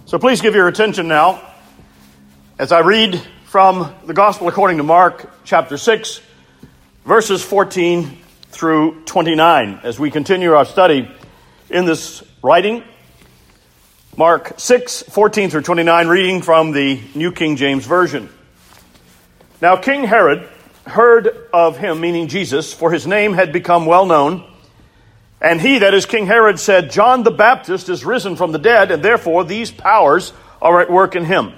So please give your attention now as I read from the Gospel according to Mark chapter 6, verses 14 through 29, as we continue our study in this writing. Mark 6, 14 through 29, reading from the New King James Version. Now King Herod heard of him, meaning Jesus, for his name had become well known. And he, that is King Herod, said, John the Baptist is risen from the dead, and therefore these powers are at work in him.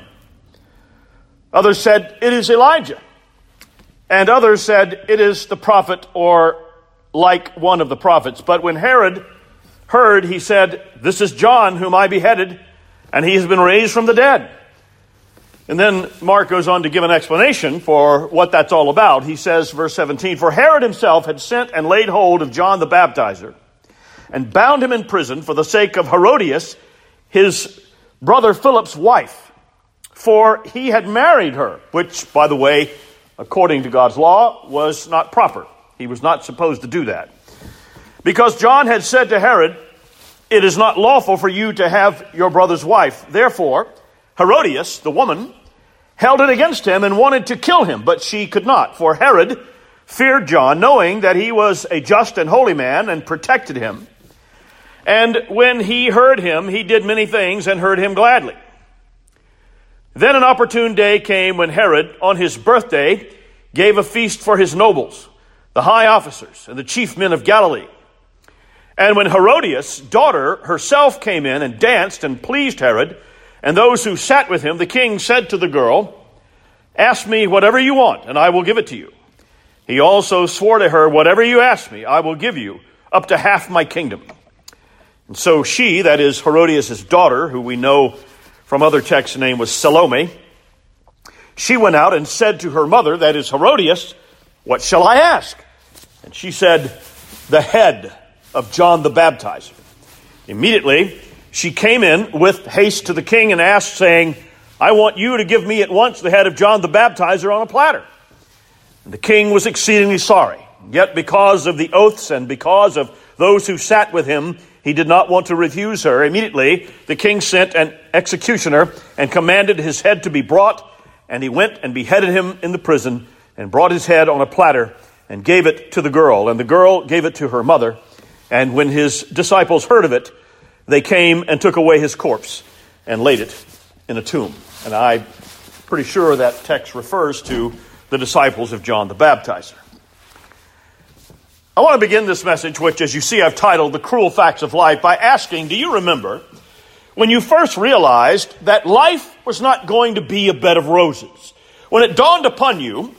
Others said, it is Elijah. And others said, it is the prophet, or like one of the prophets. But when Herod heard, he said, this is John whom I beheaded, and he has been raised from the dead. And then Mark goes on to give an explanation for what that's all about. He says, verse 17, for Herod himself had sent and laid hold of John the Baptizer, and bound him in prison for the sake of Herodias, his brother Philip's wife, for he had married her, which, by the way, according to God's law, was not proper. He was not supposed to do that. Because John had said to Herod, it is not lawful for you to have your brother's wife. Therefore, Herodias, the woman, held it against him and wanted to kill him, but she could not. For Herod feared John, knowing that he was a just and holy man, and protected him. And when he heard him, he did many things and heard him gladly. Then an opportune day came when Herod, on his birthday, gave a feast for his nobles, the high officers, and the chief men of Galilee. And when Herodias' daughter herself came in and danced and pleased Herod, and those who sat with him, the king said to the girl, ask me whatever you want, and I will give it to you. He also swore to her, whatever you ask me, I will give you, up to half my kingdom. And so she, that is Herodias' daughter, who we know from other texts' name was Salome, she went out and said to her mother, that is Herodias, what shall I ask? And she said, the head of John the Baptizer. Immediately, she came in with haste to the king and asked, saying, I want you to give me at once the head of John the Baptizer on a platter. And the king was exceedingly sorry. Yet because of the oaths and because of those who sat with him, he did not want to refuse her. Immediately, the king sent an executioner and commanded his head to be brought. And he went and beheaded him in the prison and brought his head on a platter and gave it to the girl. And the girl gave it to her mother. And when his disciples heard of it, they came and took away his corpse and laid it in a tomb. And I'm pretty sure that text refers to the disciples of John the Baptizer. I want to begin this message, which, as you see, I've titled The Cruel Facts of Life, by asking, do you remember when you first realized that life was not going to be a bed of roses? When it dawned upon you,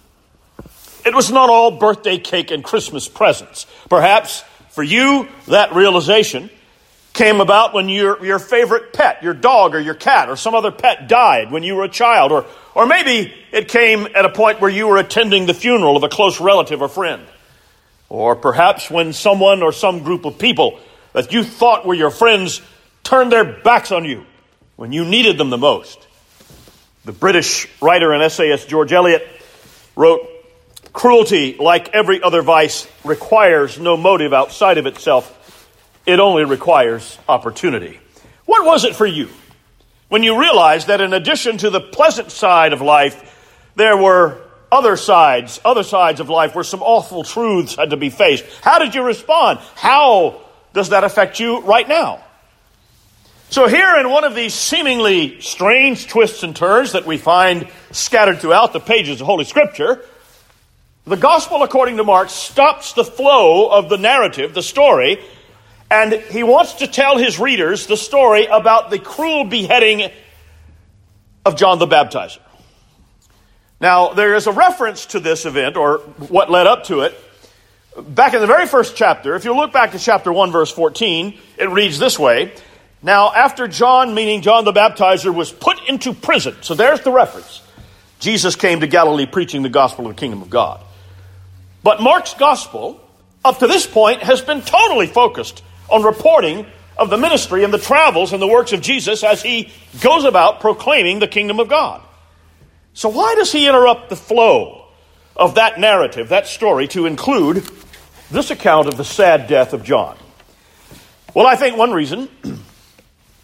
it was not all birthday cake and Christmas presents. Perhaps for you, that realization came about when your favorite pet, your dog or your cat or some other pet died when you were a child. Or maybe it came at a point where you were attending the funeral of a close relative or friend. Or perhaps when someone or some group of people that you thought were your friends turned their backs on you when you needed them the most. The British writer and essayist George Eliot wrote, cruelty, like every other vice, requires no motive outside of itself. It only requires opportunity. What was it for you when you realized that in addition to the pleasant side of life, there were other sides of life where some awful truths had to be faced? How did you respond? How does that affect you right now? So here in one of these seemingly strange twists and turns that we find scattered throughout the pages of Holy Scripture, the Gospel according to Mark stops the flow of the narrative, the story, and he wants to tell his readers the story about the cruel beheading of John the Baptizer. Now, there is a reference to this event, or what led up to it, back in the very first chapter. If you look back to chapter 1, verse 14, it reads this way. Now, after John, meaning John the Baptizer, was put into prison. So there's the reference. Jesus came to Galilee preaching the gospel of the kingdom of God. But Mark's gospel, up to this point, has been totally focused on reporting of the ministry and the travels and the works of Jesus as he goes about proclaiming the kingdom of God. So why does he interrupt the flow of that narrative, that story, to include this account of the sad death of John? Well, I think one reason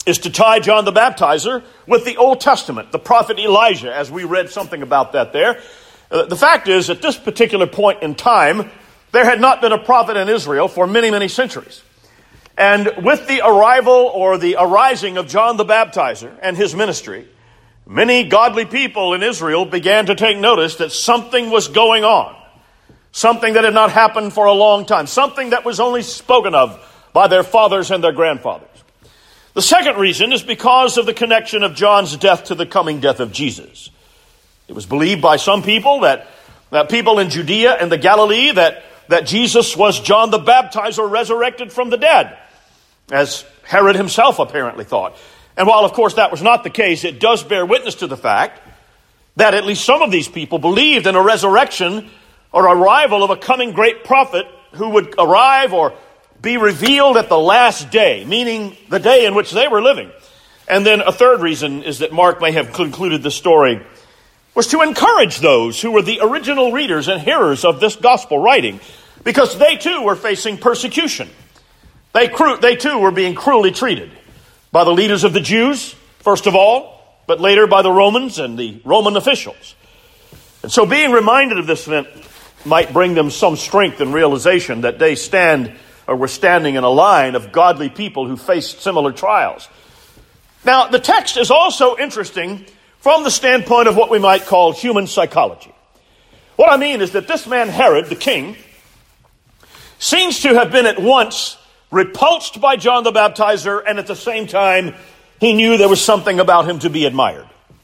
is to tie John the Baptizer with the Old Testament, the prophet Elijah, as we read something about that there. The fact is, at this particular point in time, there had not been a prophet in Israel for many, many centuries. And with the arrival or the arising of John the Baptizer and his ministry, many godly people in Israel began to take notice that something was going on. Something that had not happened for a long time. Something that was only spoken of by their fathers and their grandfathers. The second reason is because of the connection of John's death to the coming death of Jesus. It was believed by some people that people in Judea and the Galilee that Jesus was John the Baptizer resurrected from the dead, as Herod himself apparently thought. And while, of course, that was not the case, it does bear witness to the fact that at least some of these people believed in a resurrection or arrival of a coming great prophet who would arrive or be revealed at the last day, meaning the day in which they were living. And then a third reason is that Mark may have concluded the story was to encourage those who were the original readers and hearers of this gospel writing, because they too were facing persecution. They too were being cruelly treated by the leaders of the Jews, first of all, but later by the Romans and the Roman officials. And so being reminded of this event might bring them some strength and realization that they were standing in a line of godly people who faced similar trials. Now, the text is also interesting from the standpoint of what we might call human psychology. What I mean is that this man Herod, the king, seems to have been at once repulsed by John the Baptizer, and at the same time, he knew there was something about him to be admired.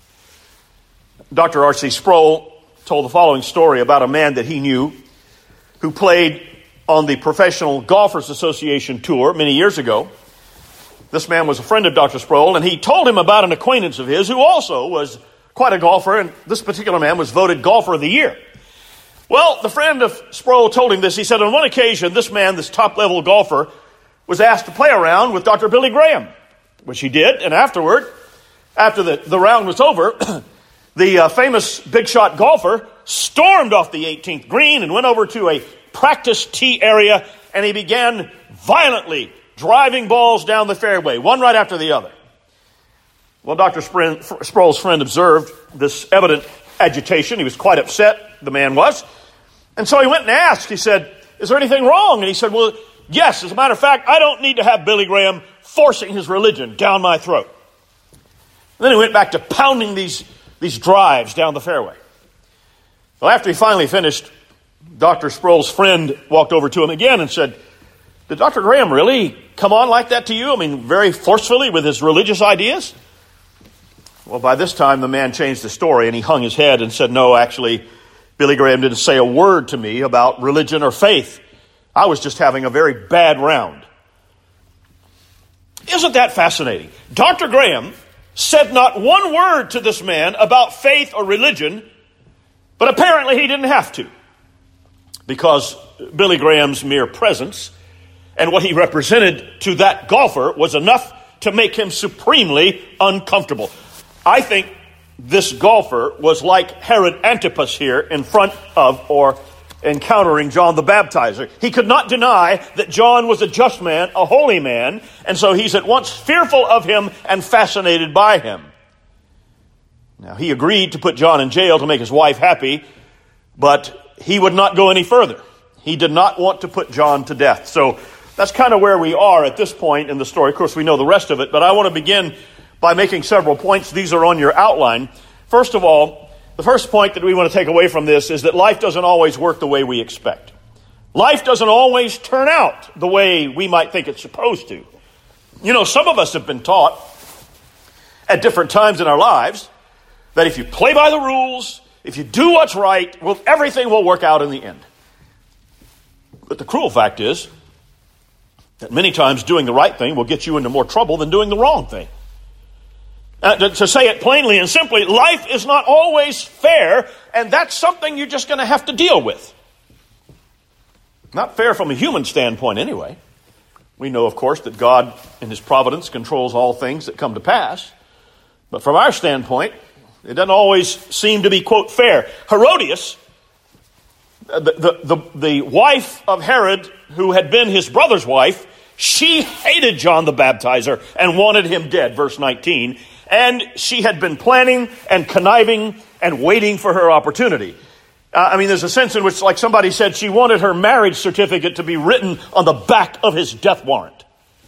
Dr. R.C. Sproul told the following story about a man that he knew who played on the Professional Golfers Association tour many years ago. This man was a friend of Dr. Sproul, and he told him about an acquaintance of his who also was quite a golfer, and this particular man was voted Golfer of the Year. Well, the friend of Sproul told him this. He said on one occasion, this man, this top-level golfer, was asked to play around with Dr. Billy Graham, which he did, and afterward, after the round was over, the famous big shot golfer stormed off the 18th green and went over to a practice tee area, and he began violently driving balls down the fairway, one right after the other. Well, Dr. Sproul's friend observed this evident agitation. He was quite upset, the man was. And so he went and asked, he said, "Is there anything wrong?" And he said, "Well, yes, as a matter of fact, I don't need to have Billy Graham forcing his religion down my throat." And then he went back to pounding these drives down the fairway. Well, after he finally finished, Dr. Sproul's friend walked over to him again and said, "Did Dr. Graham really come on like that to you? I mean, very forcefully with his religious ideas?" Well, by this time, the man changed the story and he hung his head and said, "No, actually, Billy Graham didn't say a word to me about religion or faith. I was just having a very bad round." Isn't that fascinating? Dr. Graham said not one word to this man about faith or religion, but apparently he didn't have to, because Billy Graham's mere presence and what he represented to that golfer was enough to make him supremely uncomfortable. I think this golfer was like Herod Antipas here in front of or encountering John the Baptizer. He could not deny that John was a just man, a holy man, and so he's at once fearful of him and fascinated by him. Now, he agreed to put John in jail to make his wife happy, but he would not go any further. He did not want to put John to death. So that's kind of where we are at this point in the story. Of course, we know the rest of it, but I want to begin by making several points. These are on your outline. First of all, the first point that we want to take away from this is that life doesn't always work the way we expect. Life doesn't always turn out the way we might think it's supposed to. You know, some of us have been taught at different times in our lives that if you play by the rules, if you do what's right, well, everything will work out in the end. But the cruel fact is that many times doing the right thing will get you into more trouble than doing the wrong thing. To say it plainly and simply, life is not always fair, and that's something you're just going to have to deal with. Not fair from a human standpoint anyway. We know, of course, that God in his providence controls all things that come to pass. But from our standpoint, it doesn't always seem to be, quote, fair. Herodias, the wife of Herod, who had been his brother's wife, She hated John the Baptizer and wanted him dead, verse 19. And she had been planning and conniving and waiting for her opportunity. There's a sense in which, like somebody said, she wanted her marriage certificate to be written on the back of his death warrant.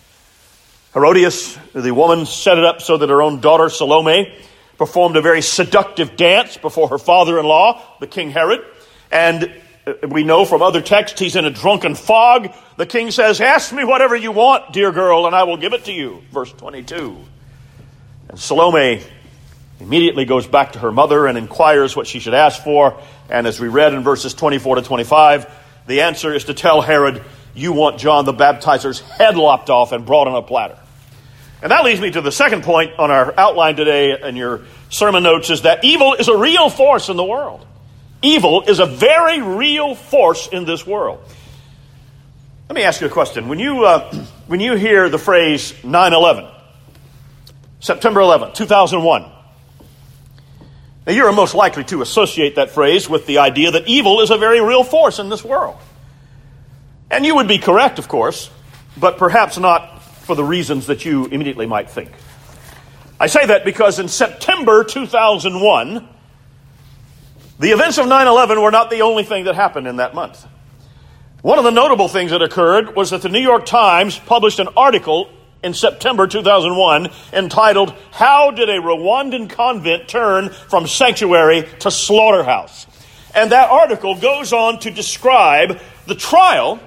Herodias, the woman, set it up so that her own daughter Salome performed a very seductive dance before her father-in-law, the King Herod. And we know from other texts he's in a drunken fog. The king says, "Ask me whatever you want, dear girl, and I will give it to you." Verse 22. And Salome immediately goes back to her mother and inquires what she should ask for. And as we read in verses 24 to 25, the answer is to tell Herod, "You want John the Baptizer's head lopped off and brought on a platter." And that leads me to the second point on our outline today in your sermon notes, is that evil is a real force in the world. Evil is a very real force in this world. Let me ask you a question. When you hear the phrase 9/11, September 11, 2001, now you're most likely to associate that phrase with the idea that evil is a very real force in this world. And you would be correct, of course, but perhaps not for the reasons that you immediately might think. I say that because in September 2001, the events of 9/11 were not the only thing that happened in that month. One of the notable things that occurred was that the New York Times published an article in September 2001 entitled, "How Did a Rwandan Convent Turn from Sanctuary to Slaughterhouse?" And that article goes on to describe the trial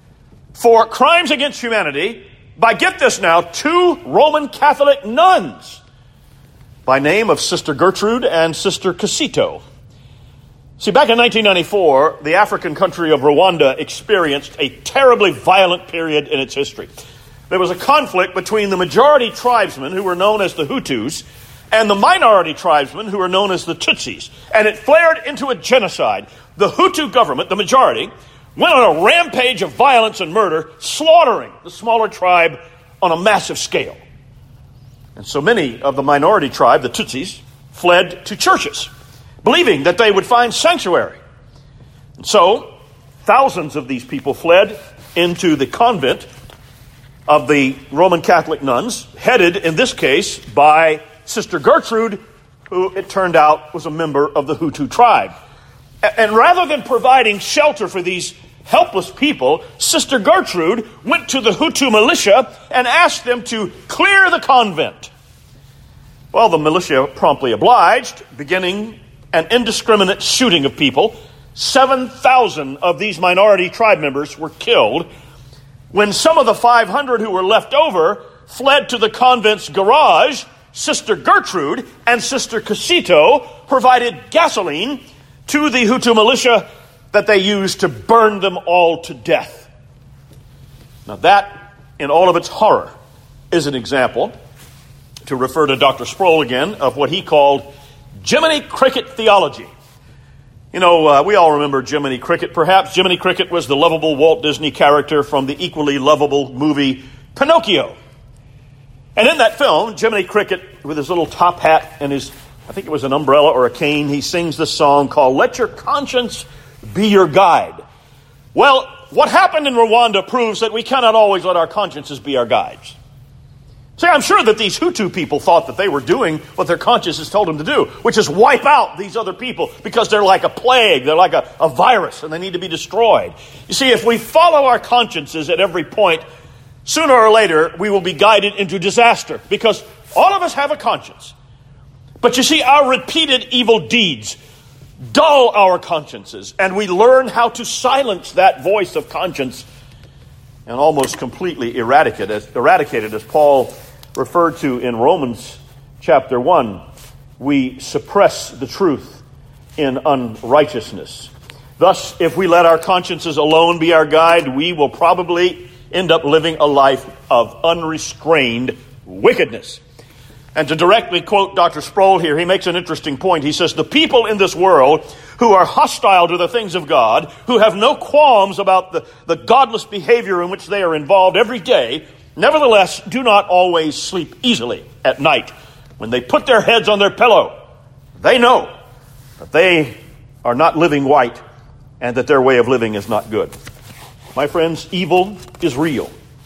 for crimes against humanity by, get this now, 2 Roman Catholic nuns by name of Sister Gertrude and Sister Casito. See, back in 1994, the African country of Rwanda experienced a terribly violent period in its history. There was a conflict between the majority tribesmen, who were known as the Hutus, and the minority tribesmen, who were known as the Tutsis. And it flared into a genocide. The Hutu government, the majority, went on a rampage of violence and murder, slaughtering the smaller tribe on a massive scale. And so many of the minority tribe, the Tutsis, fled to churches, believing that they would find sanctuary. And so thousands of these people fled into the convent of the Roman Catholic nuns, headed in this case by Sister Gertrude, who it turned out was a member of the Hutu tribe. And rather than providing shelter for these helpless people, Sister Gertrude went to the Hutu militia and asked them to clear the convent. Well, the militia promptly obliged, beginning an indiscriminate shooting of people. 7,000 of these minority tribe members were killed. When some of the 500 who were left over fled to the convent's garage, Sister Gertrude and Sister Casito provided gasoline to the Hutu militia that they used to burn them all to death. Now that, in all of its horror, is an example, to refer to Dr. Sproul again, of what he called Jiminy Cricket theology. You know, we all remember Jiminy Cricket, perhaps. Jiminy Cricket was the lovable Walt Disney character from the equally lovable movie Pinocchio. And in that film, Jiminy Cricket, with his little top hat and his, I think it was an umbrella or a cane, he sings this song called "Let Your Conscience Be Your Guide." Well, what happened in Rwanda proves that we cannot always let our consciences be our guides. See, I'm sure that these Hutu people thought that they were doing what their consciences told them to do, which is wipe out these other people because they're like a plague, they're like a virus, and they need to be destroyed. You see, if we follow our consciences at every point, sooner or later we will be guided into disaster, because all of us have a conscience. But you see, our repeated evil deeds dull our consciences, and we learn how to silence that voice of conscience and almost completely eradicate it, as Paul referred to in Romans chapter 1. We suppress the truth in unrighteousness. Thus, if we let our consciences alone be our guide, we will probably end up living a life of unrestrained wickedness. And to directly quote Dr. Sproul here, he makes an interesting point. He says, the people in this world who are hostile to the things of God, who have no qualms about the godless behavior in which they are involved every day, nevertheless do not always sleep easily at night. When they put their heads on their pillow, they know that they are not living right and that their way of living is not good. My friends, evil is real.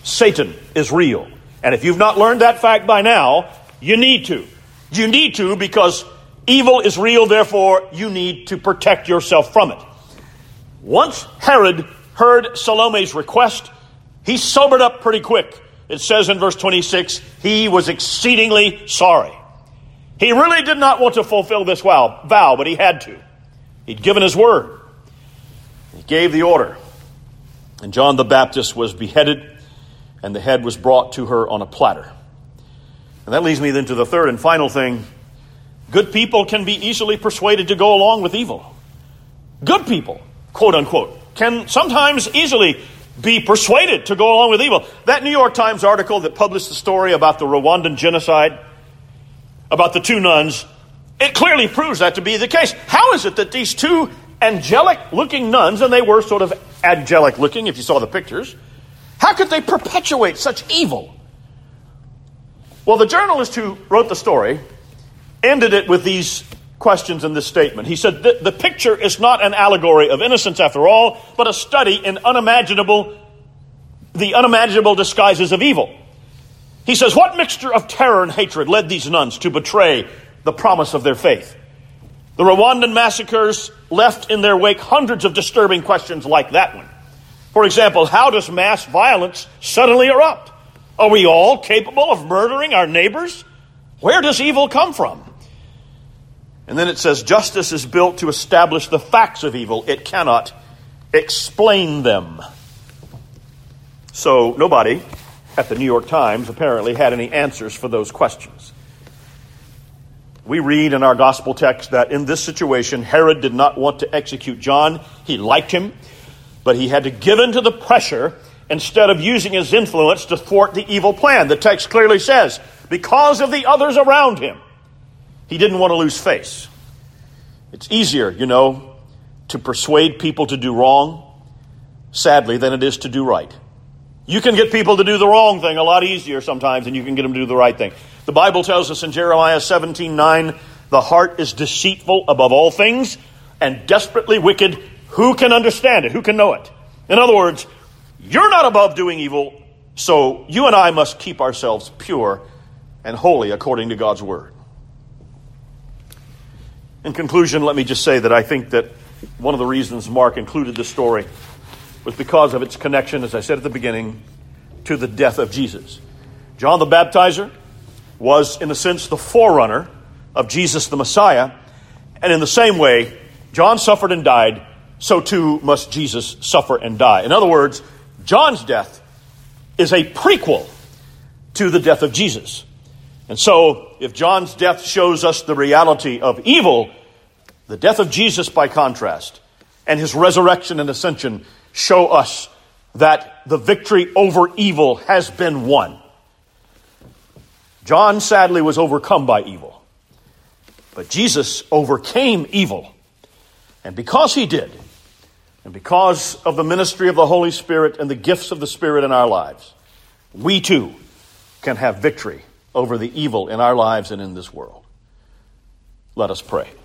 Satan is real. And if you've not learned that fact by now, you need to. You need to, because evil is real, therefore you need to protect yourself from it. Once Herod heard Salome's request, he sobered up pretty quick. It says in verse 26, he was exceedingly sorry. He really did not want to fulfill this vow, but he had to. He'd given his word. He gave the order. And John the Baptist was beheaded, and the head was brought to her on a platter. And that leads me then to the third and final thing. Good people can be easily persuaded to go along with evil. Good people, quote unquote, can sometimes easily be persuaded to go along with evil. That New York Times article that published the story about the Rwandan genocide, about the two nuns, it clearly proves that to be the case. How is it that these two angelic-looking nuns, and they were sort of angelic-looking if you saw the pictures, how could they perpetuate such evil? Well, the journalist who wrote the story ended it with these questions in this statement. He said, the picture is not an allegory of innocence after all, but a study in the unimaginable disguises of evil. He says, what mixture of terror and hatred led these nuns to betray the promise of their faith? The Rwandan massacres left in their wake hundreds of disturbing questions like that one. For example, how does mass violence suddenly erupt? Are we all capable of murdering our neighbors? Where does evil come from? And then it says, justice is built to establish the facts of evil. It cannot explain them. So nobody at the New York Times apparently had any answers for those questions. We read in our gospel text that in this situation, Herod did not want to execute John. He liked him, but he had to give in to the pressure instead of using his influence to thwart the evil plan. The text clearly says, because of the others around him, he didn't want to lose face. It's easier, to persuade people to do wrong, sadly, than it is to do right. You can get people to do the wrong thing a lot easier sometimes than you can get them to do the right thing. The Bible tells us in Jeremiah 17:9, the heart is deceitful above all things and desperately wicked. Who can understand it? Who can know it? In other words, you're not above doing evil, so you and I must keep ourselves pure and holy according to God's word. In conclusion, let me just say that I think that one of the reasons Mark included this story was because of its connection, as I said at the beginning, to the death of Jesus. John the Baptizer was, in a sense, the forerunner of Jesus the Messiah. And in the same way, John suffered and died, so too must Jesus suffer and die. In other words, John's death is a prequel to the death of Jesus. And so, if John's death shows us the reality of evil, the death of Jesus, by contrast, and his resurrection and ascension show us that the victory over evil has been won. John, sadly, was overcome by evil. But Jesus overcame evil. And because he did, and because of the ministry of the Holy Spirit and the gifts of the Spirit in our lives, we too can have victory over the evil in our lives and in this world. Let us pray.